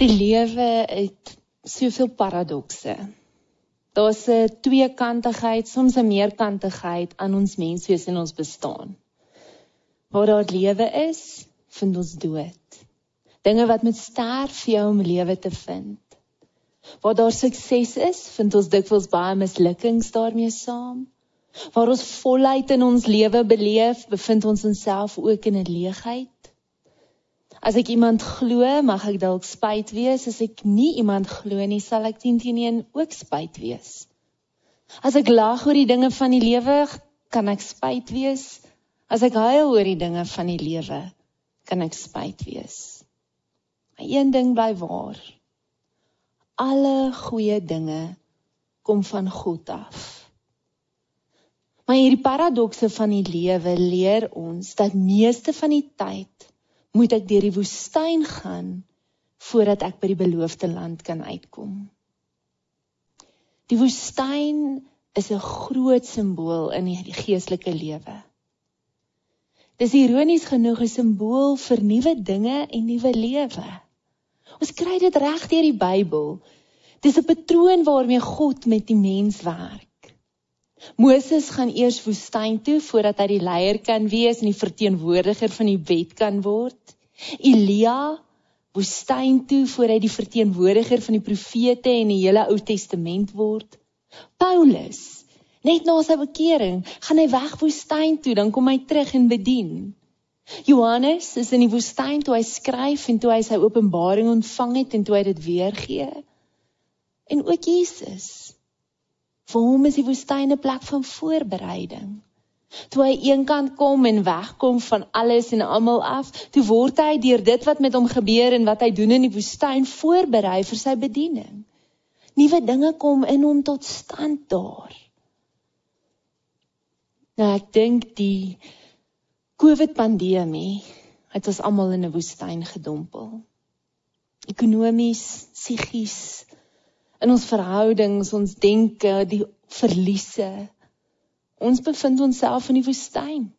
Die lewe het soveel paradokse. Daar's 'n tweekantigheid, soms 'n meerkantigheid aan ons menswees in ons bestaan. Waar daar lewe is, vind ons dood. Dinge wat moet sterf vir jou om lewe te vind. Waar daar sukses is, vind ons dikwels baie mislukkings daarmee saam. Waar ons volheid in ons lewe beleef, bevind ons onsself ook in 'n leegheid. As ek iemand glo, mag ek dalk spyt wees. As ek nie iemand glo nie, sal ek 10-1 ook spyt wees. As ek lag oor die dinge van die lewe, kan ek spyt wees. As ek huil oor die dinge van die lewe, kan ek spyt wees. Maar een ding bly waar. Alle goeie dinge kom van God af. Maar hierdie paradokse van die lewe leer ons dat meeste van die tyd moet ek deur die woestyn gaan voordat ek by die beloofde land kan uitkom. Die woestyn is 'n groot simbool in die geestelike lewe. Dis ironies genoeg 'n simbool vir nuwe dinge en nuwe lewe. Ons kry dit reg deur die Bybel. Dis 'n patroon waarmee God met die mens werk. Moses gaan eers woestyn toe voordat hy die leier kan wees en die verteenwoordiger van die wet kan word. Elia, woestyn toe voor hy die verteenwoordiger van die profete en die hele Ou Testament word. Paulus, net na sy bekering, gaan hy weg woestyn toe, dan kom hy terug en bedien. Johannes is in die woestyn toe hy skryf en toe hy sy openbaring ontvang het en toe hy dit weergee. En ook Jesus. Vir hom is die woestyn 'n plek van voorbereiding. Toe hy eenkant kom en wegkom van alles en almal af, toe word hy deur dit wat met hom gebeur en wat hy doen in die woestyn voorberei vir sy bediening. Nuwe dinge kom in hom tot stand daar. Nou ek dink die COVID-pandemie het ons almal in 'n woestyn gedompel. Ekonomies, psigies, in ons verhoudings, ons denke, die verliese. Ons bevind onsself in die woestyn.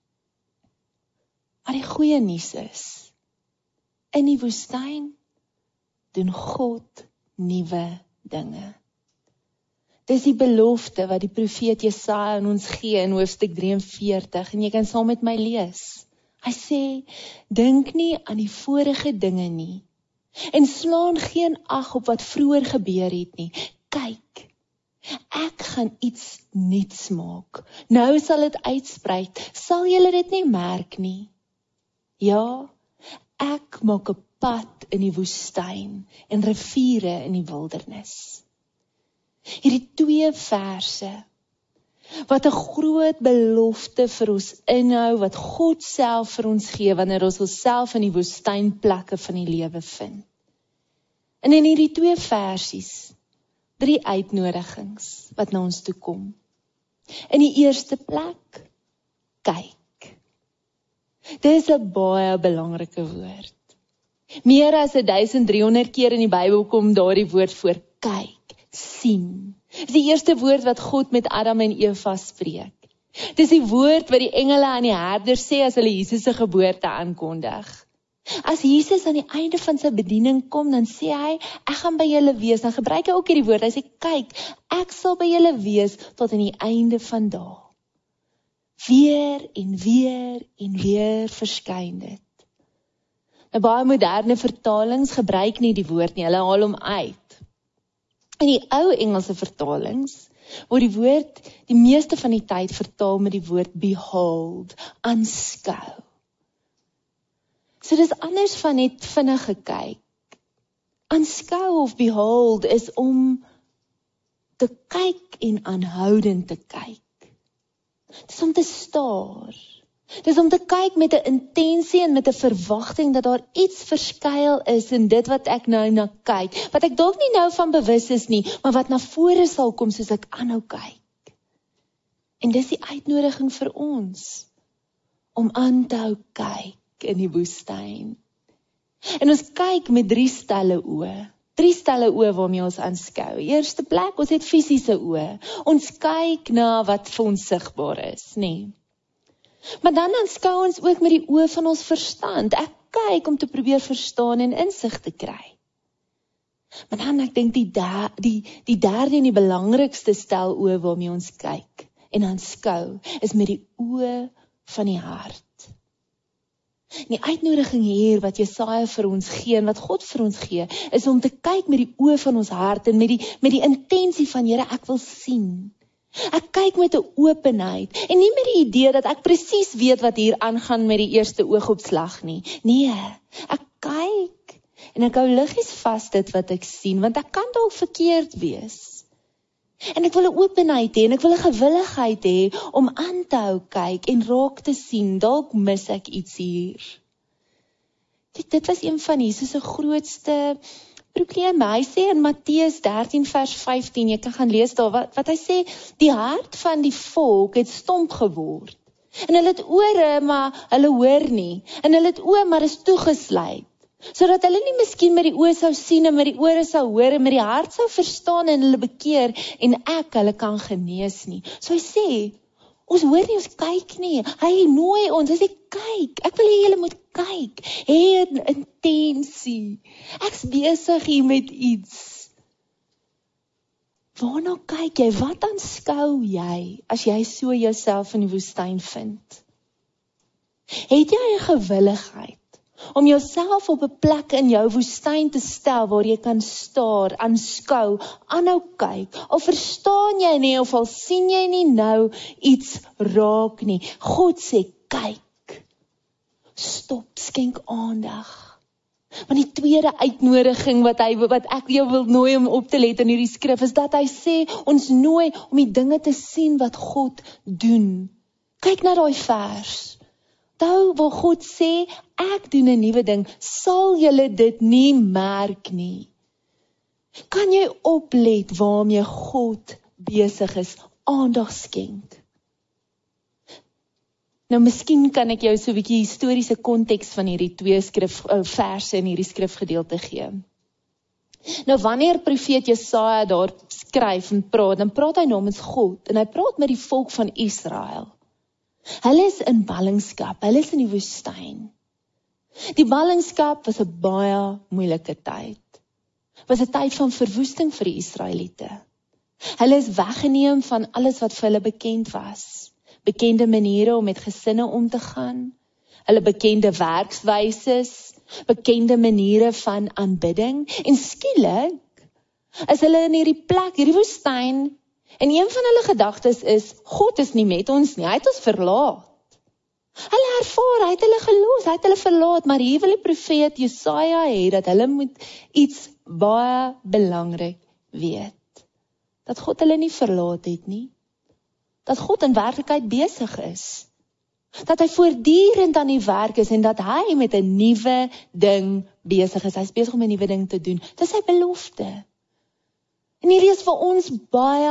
Maar die goeie nuus is, in die woestyn doen God nuwe dinge. Dis die belofte wat die profeet Jesaja aan ons gee in hoofstuk 43 en jy kan saam met my lees. Hy sê, dink nie aan die vorige dinge nie en slaan geen ag op wat vroeër gebeur het nie. Kyk, ek gaan iets nuuts maak. Nou sal dit uitsprei. Sal julle dit nie merk nie? Ja, ek maak 'n pad in die woestyn en riviere in die wildernis. Hierdie 2 verse, wat 'n groot belofte vir ons inhou, wat God self vir ons gee, wanneer ons onsself in die woestynplekke van die lewe vind. En in hierdie 2 versies, 3 uitnodigings wat na ons toe kom. In die eerste plek, kyk. Dit is 'n baie belangrike woord. Meer as 1300 keer in die Bybel kom daardie woord voor, kyk, sien. Dit is die eerste woord wat God met Adam en Eva spreek. Dit is die woord wat die engele aan die herders sê as hulle Jesus se geboorte aankondig. As Jesus aan die einde van sy bediening kom, dan sê hy, ek gaan by julle wees. Dan gebruik hy ook hierdie woord. Hy sê, kyk, ek sal by julle wees tot aan die einde van dae. Weer en weer en weer verskyn dit. Nou, baie moderne vertalings gebruik nie die woord nie, hulle haal hom uit. In die ou Engelse vertalings word die woord die meeste van die tyd vertaal met die woord behold, aanskou. So dis anders van net vinnig gekyk. Aanskou of behold is om te kyk en aanhoudend te kyk. Dis om te staar. Dis om te kyk met 'n intensie en met 'n verwagting dat daar iets verskuil is in dit wat ek nou na kyk. Wat ek dalk nie nou van bewus is nie, maar wat na vore sal kom soos ek aanhou kyk. En dis die uitnodiging vir ons om aan te hou kyk in die woestyn. En ons kyk met 3 stelle oë. 3 stelle oë waarmee ons aanskou. Eerste plek, ons het fisiese oë. Ons kyk na wat vir ons sigbaar is, nê? Maar dan aanskou ons ook met die oë van ons verstand. Ek kyk om te probeer verstaan en insig te kry. Maar dan ek dink die derde en die belangrikste stel oë waarmee ons kyk en aanskou, is met die oë van die hart. Die uitnodiging hier wat Jesaja vir ons gee en wat God vir ons gee, is om te kyk met die oë van ons hart en met die intensie van Here, ek wil sien. Ek kyk met 'n openheid en nie met die idee dat ek presies weet wat hier aangaan met die eerste oogopslag nie. Nee, ek kyk en ek hou liggies vas dit wat ek sien, want ek kan dalk verkeerd wees. En ek wil 'n openheid hê en ek wil 'n gewilligheid hê om aan te hou kyk en raak te sien, dalk mis ek iets hier. Dit was een van Jesus se grootste probleme. Hy sê in Matteus 13 vers 15, jy kan gaan lees daar, wat hy sê, die hart van die volk het stomp geword. En hulle het ore, maar hulle hoor nie. En hulle het oë, maar is toegesluit. Sodat hulle nie miskien met die oë sou sien en met die ore sou hoor en met die hart sou verstaan en hulle bekeer en ek hulle kan genees nie. So hy sê, ons hoor nie, ons kyk nie. Hy nooi ons, hy sê kyk, ek wil hê julle moet kyk. Hê 'n intensie. Ek's besig hier met iets. Waarna kyk jy? Wat aanskou jy as jy so jouself in die woestyn vind? Het jy 'n gewilligheid om jouself op 'n plek in jou woestyn te stel waar jy kan staar, aanskou, aanhou kyk, al verstaan jy nie of al sien jy nie nou iets raak nie. God sê kyk, stop, skenk aandag. Want die tweede uitnodiging wat ek jou wil nooi om op te let in hierdie skrif, is dat hy sê, ons nooi om die dinge te sien wat God doen. Kyk na daai vers. Onthou waar God sê, ek doen 'n nuwe ding, sal julle dit nie merk nie. Kan jy oplet waarmee God besig is, aandag skenk? Nou miskien kan ek jou so 'n bietjie historiese konteks van hierdie twee verse in hierdie skrifgedeelte gee. Nou wanneer profeet Jesaja daar skryf en praat, dan praat hy namens God en hy praat met die volk van Israel. Hulle is in ballingskap, hulle is in die woestyn. Die ballingskap was 'n baie moeilike tyd. Was 'n tyd van verwoesting vir die Israeliete. Hulle is weggeneem van alles wat vir hulle bekend was. Bekende maniere om met gesinne om te gaan, hulle bekende werkswyses, bekende maniere van aanbidding, en skielik is hulle in hierdie plek, hierdie woestyn, en een van hulle gedagtes is, God is nie met ons nie, hy het ons verlaat. Hulle ervaar, hy het hulle gelos, hy het hulle verlaat, maar hier wil die profeet Jesaja hê, dat hulle moet iets baie belangrik weet. Dat God hulle nie verlaat het nie. Dat God in werklikheid besig is. Dat hy voortdurend aan die werk is en dat hy met 'n nuwe ding besig is. Hy is besig om 'n nuwe ding te doen. Dit is sy belofte. En hierdie is vir ons 'n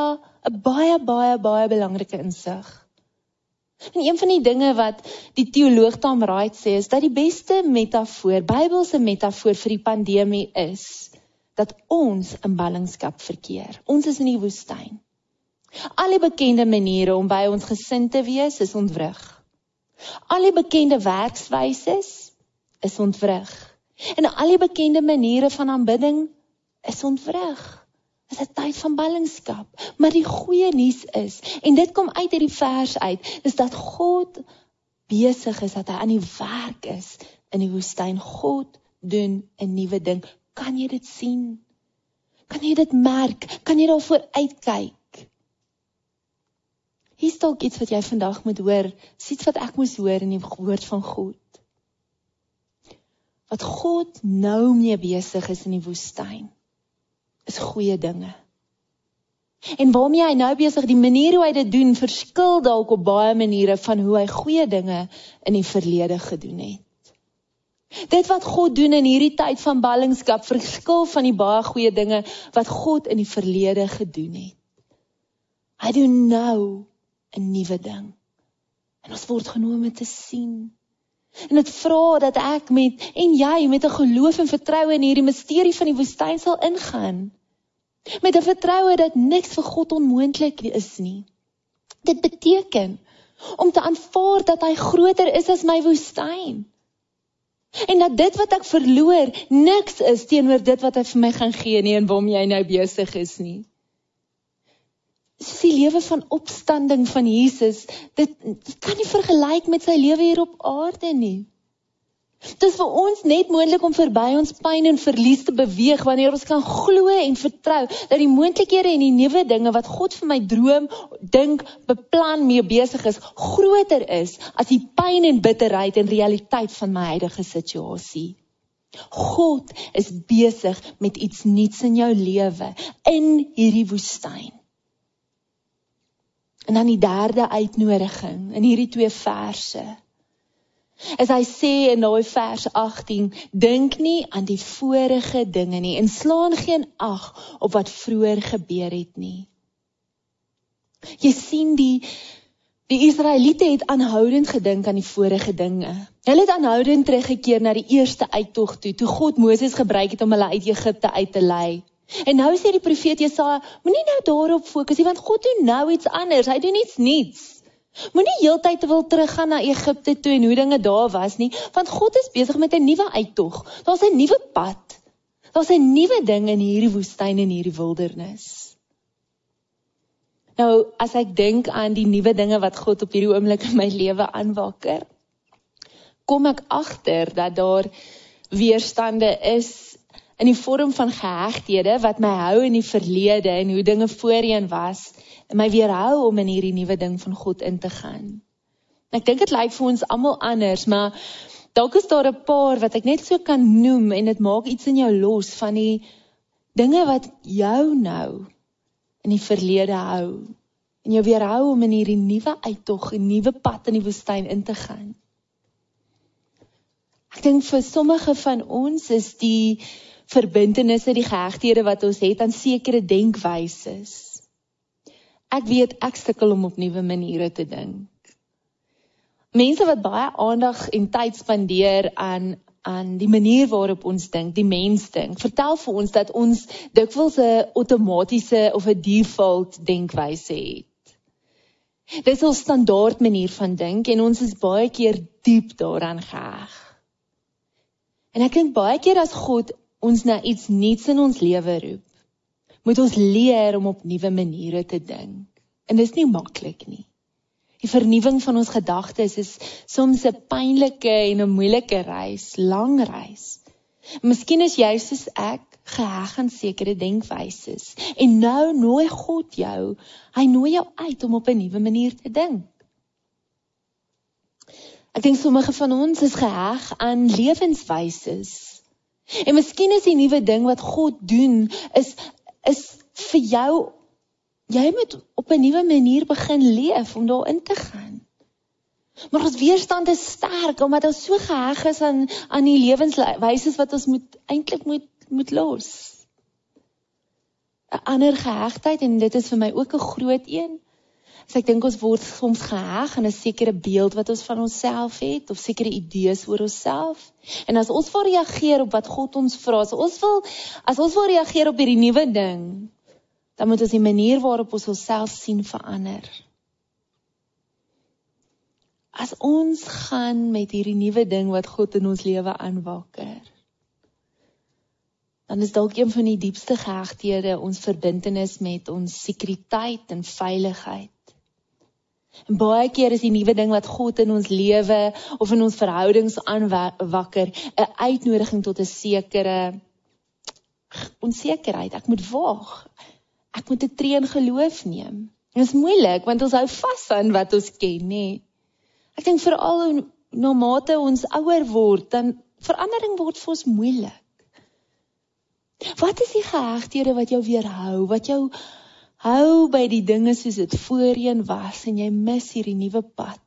baie belangrike insig. En een van die dinge wat die teoloog Tom Wright sê, is dat die beste metafoor, Bybelse metafoor vir die pandemie is, dat ons in ballingskap verkeer. Ons is in die woestyn. Al die bekende maniere om by ons gesin te wees, is ontwrig. Al die bekende werkswyses, is ontwrig. En al die bekende maniere van aanbidding, is ontwrig. Dit is 'n tyd van ballingskap. Maar die goeie nuus is, en dit kom uit hierdie vers uit, is dat God besig is, dat hy aan die werk is in die woestyn. God doen 'n nuwe ding. Kan jy dit sien? Kan jy dit merk? Kan jy daarvoor uitkyk? Hier is dalk iets wat jy vandag moet hoor, iets wat ek moes hoor in die woord van God. Wat God nou mee besig is in die woestyn, is goeie dinge. En waarmee hy nou besig, die manier hoe hy dit doen, verskil dalk op baie maniere van hoe hy goeie dinge in die verlede gedoen het. Dit wat God doen in hierdie tyd van ballingskap, verskil van die baie goeie dinge wat God in die verlede gedoen het. Hy doen nou 'n nuwe ding. En ons word genooi om te sien. En dit vra dat ek en jy met 'n geloof en vertroue in hierdie misterie van die woestyn sal ingaan. Met 'n vertroue dat niks vir God onmoontlik is nie. Dit beteken om te aanvaar dat hy groter is as my woestyn. En dat dit wat ek verloor, niks is teenoor dit wat hy vir my gaan gee nie, en waarom jy nou besig is nie. Soos die lewe van opstanding van Jesus, dit kan nie vergelyk met sy lewe hier op aarde nie. Dit is vir ons net moontlik om verby ons pyn en verlies te beweeg, wanneer ons kan glo en vertrou, dat die moontlikhede en die nuwe dinge wat God vir my droom, dink, beplan, mee besig is, groter is, as die pyn en bitterheid en realiteit van my huidige situasie. God is besig met iets nuuts in jou lewe, in hierdie woestyn. En dan die derde uitnodiging, in hierdie 2 verse, as hy sê in daai vers 18, dink nie aan die vorige dinge nie, en slaan geen ag op wat vroeër gebeur het nie. Jy sien die Israeliete het aanhoudend gedink aan die vorige dinge. Hulle het aanhoudend teruggekeer na die eerste uittog toe God Moses gebruik het om hulle uit Egipte uit te lei. En nou sê die profeet Jesaja, moenie nou daarop fokus nie, want God doen nou iets anders, hy doen iets nuuts. Moenie heeltyd wil teruggaan na Egipte toe en hoe dinge daar was nie, want God is besig met 'n nuwe uittog. Daar's 'n nuwe pad. Daar's 'n nuwe ding in hierdie woestyn en hierdie wildernis. Nou, as ek dink aan die nuwe dinge wat God op hierdie oomblik in my lewe aanwakker, kom ek agter dat daar weerstande is in die vorm van gehegthede wat my hou in die verlede en hoe dinge voorheen was, en my weerhou om in hierdie nuwe ding van God in te gaan. Ek dink dit lyk vir ons almal anders, maar dalk is daar 'n paar wat ek net so kan noem, en dit maak iets in jou los van die dinge wat jou nou in die verlede hou, en jou weerhou om in hierdie nuwe uittog, 'n nuwe pad in die woestyn in te gaan. Ek dink vir sommige van ons is die verbintenisse, die gehegthede wat ons het aan sekere denkwyses. Ek weet, ek sukkel om op nuwe maniere te dink. Mense wat baie aandag en tyd spandeer aan die manier waarop ons dink, die mens dink, vertel vir ons dat ons dikwels 'n outomatiese of 'n default denkwyse het. Dit is ons standaard manier van dink en ons is baie keer diep daaraan geheg. En ek dink baie keer as God ons na iets nuuts in ons lewe roep, moet ons leer om op nuwe maniere te dink. En dit is nie maklik nie. Die vernuwing van ons gedagtes is soms 'n pynlike en 'n moeilike reis, lang reis. Miskien is jy soos ek geheg aan sekere denkwyses. En nou nooi God jou, hy nooi jou uit om op 'n nuwe manier te dink. Ek dink sommige van ons is geheg aan lewenswyses. En miskien is die nuwe ding wat God doen, is vir jou, jy moet op 'n nuwe manier begin leef om daarin te gaan. Maar ons weerstand is sterk, omdat ons so geheg is aan die lewenswyses wat ons eintlik moet los. 'n Ander gehegtheid, en dit is vir my ook 'n groot een, ek dink ons word soms geheg aan 'n sekere beeld wat ons van onsself het, of sekere idees oor onsself. En as ons wil reageer op wat God ons vra, as ons wil reageer op hierdie nuwe ding, dan moet ons die manier waarop ons onsself sien verander. As ons gaan met hierdie nuwe ding wat God in ons lewe aanwakker, dan is dalk een van die diepste gehegthede ons verbintenis met ons sekuriteit en veiligheid. En baie keer is die nuwe ding wat God in ons lewe of in ons verhoudings aanwakker, 'n uitnodiging tot 'n sekere onsekerheid. Ek moet waag. Ek moet 'n tree in geloof neem. En dit is moeilik, want ons hou vas aan wat ons ken, nê. Ek dink veral na mate ons ouer word, dan verandering word vir ons moeilik. Wat is die gehegthede wat jou weerhou, wat jou hou by die dinge soos dit voorheen was, en jy mis hierdie nuwe pad?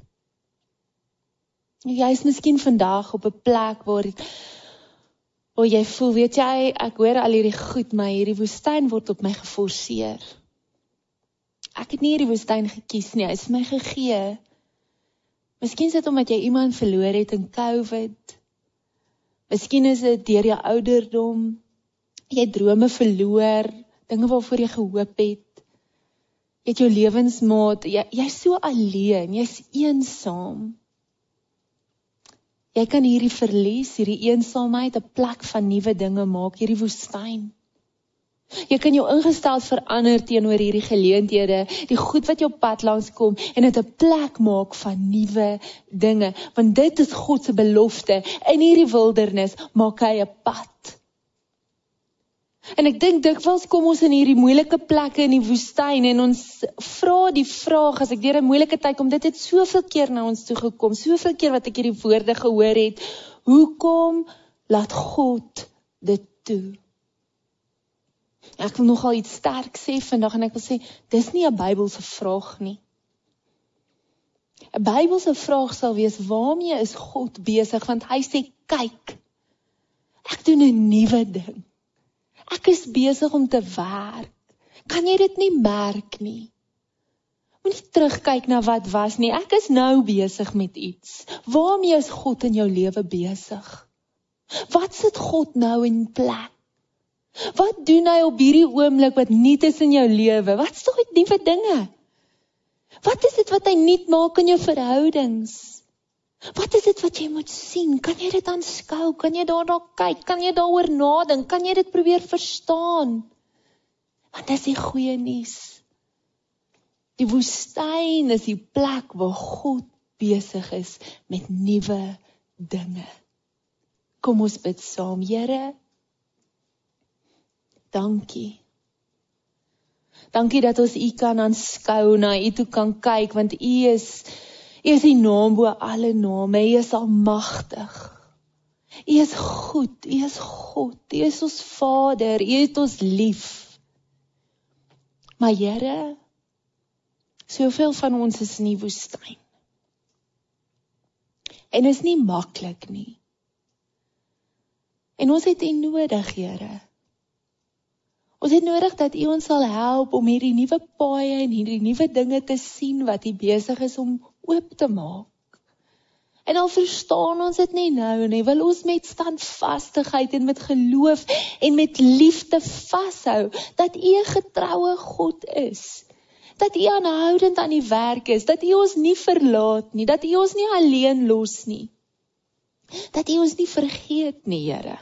Jy is miskien vandag op 'n plek waar jy voel, weet jy, ek hoor al hierdie goed, maar hierdie woestyn word op my geforseer. Ek het nie hierdie woestyn gekies nie, hy is my gegee. Miskien is dit omdat jy iemand verloor het in COVID. Miskien is dit deur jou ouderdom. Jy het drome verloor, dinge waarvoor jy gehoop het. Jy het jou lewensmaat, jy's so alleen, jy's eensaam. Jy kan hierdie verlies, hierdie eensaamheid 'n plek van nuwe dinge maak, hierdie woestyn. Jy kan jou ingestel verander teenoor hierdie geleenthede, die goed wat jou pad langs kom, en dit 'n plek maak van nuwe dinge, want dit is God se belofte. In hierdie wildernis maak hy 'n pad. En ek dink dikwels kom ons in hierdie moeilike plekke in die woestyn en ons vra die vraag, as ek deur 'n moeilike tyd kom, dit het soveel keer na ons toe gekom, soveel keer wat ek hierdie woorde gehoor het, hoekom laat God dit toe? Ek wil nogal iets sterk sê vandag en ek wil sê, dis nie 'n Bybelse vraag nie. 'n Bybelse vraag sal wees, waarmee is God besig? Want hy sê, kyk, ek doen 'n nuwe ding. Ek is besig om te werk. Kan jy dit nie merk nie? Moenie terugkyk na wat was nie. Ek is nou besig met iets. Waarmee is God in jou lewe besig? Wat sit God nou in plek? Wat doen hy op hierdie oomblik wat nuut is in jou lewe? Wat is die nuwe dinge? Wat is dit wat hy nuut maak in jou verhoudings? Wat is dit wat jy moet sien? Kan jy dit aanskou? Kan jy daarna kyk? Kan jy daaroor nadink? Kan jy dit probeer verstaan? Want dis die goeie nuus. Die woestyn is die plek waar God besig is met nuwe dinge. Kom ons bid saam. Here, dankie. Dankie dat ons U kan aanskou, na U toe kan kyk, want U is die naam bo alle name, U is almagtig. U is goed, U is God, U is ons Vader, U het ons lief. Maar Here, soveel van ons is in die woestyn. En is nie maklik nie. En ons het U nodig, Here. Ons het nodig dat U ons sal help om hierdie nuwe paaie en hierdie nuwe dinge te sien wat U besig is om oop te maak. En al verstaan ons dit nie nou nie, wil ons met standvastigheid en met geloof en met liefde vashou, dat U 'n getroue God is. Dat U aanhoudend aan die werk is, dat U ons nie verlaat nie, dat U ons nie alleen los nie. Dat U ons nie vergeet nie, Here.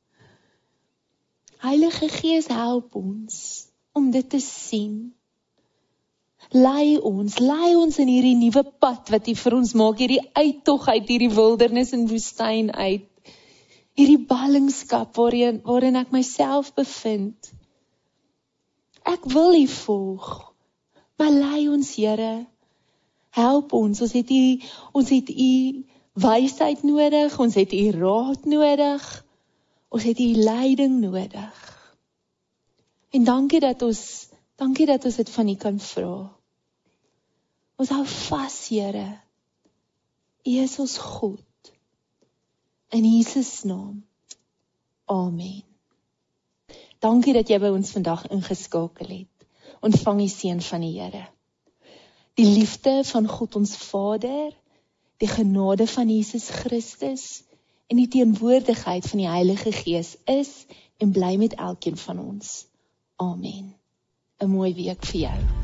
Heilige Gees, help ons om dit te sien. Lei ons in hierdie nuwe pad wat U vir ons maak, hierdie uittog uit hierdie wildernis en woestyn uit. Hierdie ballingskap waarin ek myself bevind. Ek wil U volg, maar lei ons, Here. Help ons, ons het U wysheid nodig, ons het U raad nodig. Ons het U leiding nodig. En dankie dat ons dit van U kan vra. Ons hou vas, Here. U is ons God. In Jesus naam. Amen. Dankie dat jy by ons vandag ingeskakel het. Ontvang die seën van die Here. Die liefde van God ons Vader, die genade van Jesus Christus, en die teenwoordigheid van die Heilige Gees is en bly met elkeen van ons. Amen. 'n mooi week vir jou.